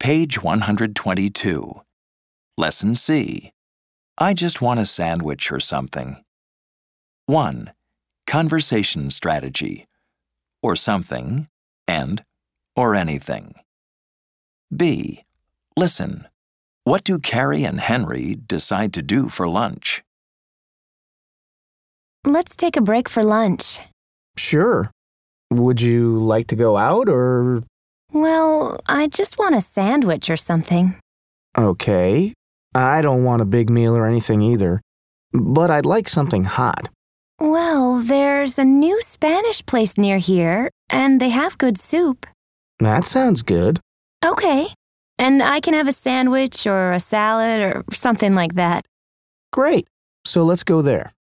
Page 122. Lesson C. I just want a sandwich or something. 1. Conversation strategy. Or something, and, or anything. B. Listen. What do Carrie and Henry decide to do for lunch? Let's take a break for lunch. Sure. Would you like to go out or... Well, I just want a sandwich or something. Okay. I don't want a big meal or anything either, but I'd like something hot. Well, there's a new Spanish place near here, and they have good soup. That sounds good. Okay. And I can have a sandwich or a salad or something like that. Great. So let's go there.